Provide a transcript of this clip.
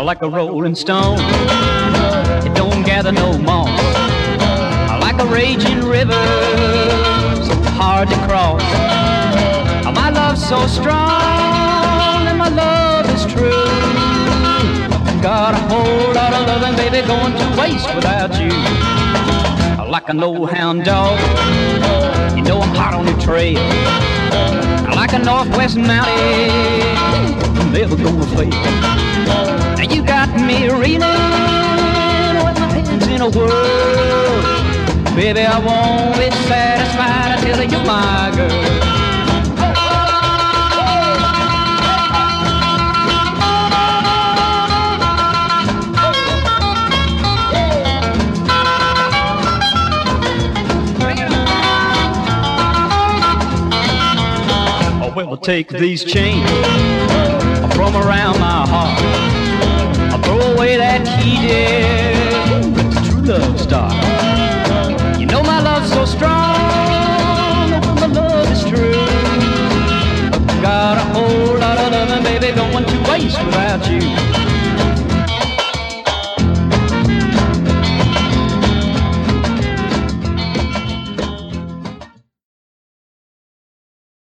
like a rolling stone. It don't gather no moss. Like a raging river, so hard to cross. My love's so strong and my love is true. Got a whole lot of loving, baby, going to waste without you. Like an old hound dog, you know I'm hot on your trail. Like a northwest mountain, I'm never gonna fail. Now you got me reeling with my hands in a whirl. Baby, I won't be satisfied until you're my girl. Well, I'll take these chains from around my heart. I'll throw away that key, dear, let the true love start.